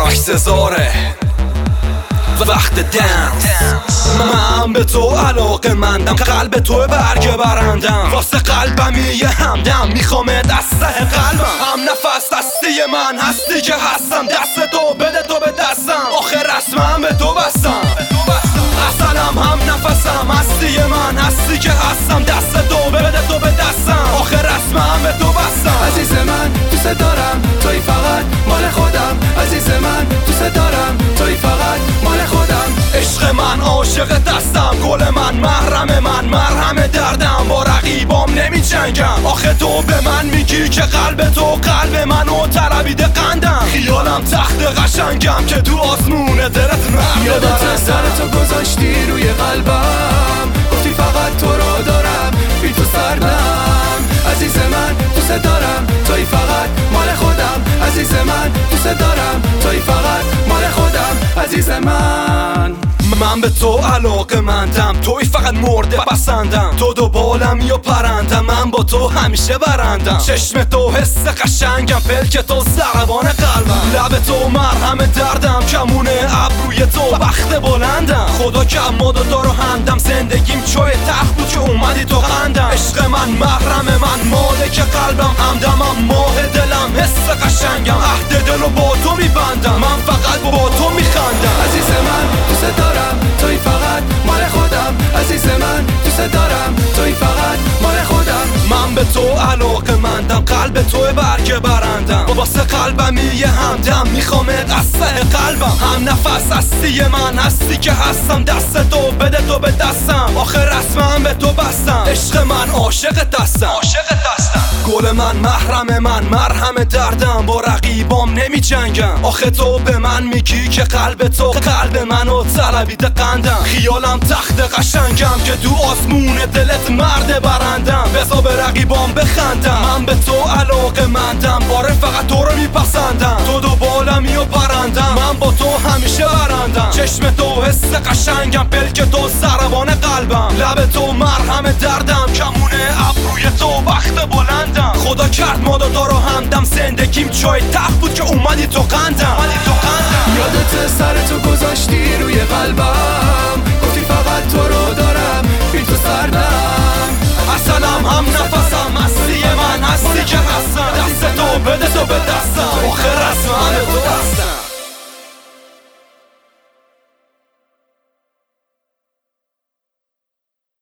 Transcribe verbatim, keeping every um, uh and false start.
سزاره وقت دنس. من به تو علاقه مندم، قلب تو برگ برندم، واسه قلبم یه همدم، میخوامت از ته قلبم. هم نفس هستی من هستی که هستم، دست تو بده تو به دستم، آخر رسمم به تو بستم. اصلم هم نفسم هستی من هستی که هستم، دست تو بده تو به دستم، آخر رسمم به تو بستم. عزیز من دوست دارم توی فقط مال خودم، عزیز من دوست دارم توی فقط مال خودم. عشق من عاشق دستم، گل من محرم من، مرهم دردم، با رقیبام نمی جنگم. آخه تو به من میگی که قلب تو قلب منو طلبیده قندم، خیالم تخت قشنگم که تو آسمون دلت مرده. یادت سر تو گذاشتی روی قلبم، گفتی فقط تو رو دارم بی تو سردم. عزیز من دوست دارم توی فقط مال خودم، عزیز من دوست دارم توی فقط مال خودم. عزیز من من به تو علاقه مندم، توی فقط مرده بسندم، تو دو بالم یا پرندم، من با تو همیشه برندم. چشم تو حس قشنگم، پلک تو ضربان قلبم، لب تو مرهم دردم، کمونه ابروی تو بخت بلندم. خدا که ما دو تا رو همدم، زندگیم چوی تخت بود که اومدی تو قندم. عشق من محرم من، مالک قلبم، همدمم ماه دلم، حس قشنگم، عهد دلو با تو میبندم، من فقط با تو میخندم. عزیز من دوست دارم توی فقط مال خودم، عزیز من دوست دارم توی فقط مال خودم. من به تو علاقه مندم، قلب تو برگ برندم، واسه قلبم یه همدم، میخوامت از ته قلبم. هم نفس هستی من هستی که هستم، دست تو بده تو به دستم، آخر رسمم به تو بستم. عشق من عاشق دستم، عاشق دستم، گل من محرم من، مرهم دردم، با رقیبام نمی جنگم. آخه تو به من میگی که قلب تو قلب منو طلبیده قندم، خیالم تخت قشنگم که تو آسمون دلت مرد برندم، بذار به رقیبام بخندم. من به تو علاقه مندم، آره فقط تو رو میپسندم، تو دو بالمی و پرندم، من با تو همیشه برندم. چشم تو حس قشنگم، پلک تو ضربان قلبم، لب تو مرهم دردم، کمونه ابروی تو بخت بلندم. خدا کرد ما دو تا رو همدم، زندگیم چای تخت بود که اومدی تو قندم. یادت سر تو گذاشتی روی قلبم، گفتی فقط تو رو دارم بی تو سردم. اصلم هم نفسم هستی من هستی که هستم، دست تو بده تو به دستم، آخر رسمم تو بستم.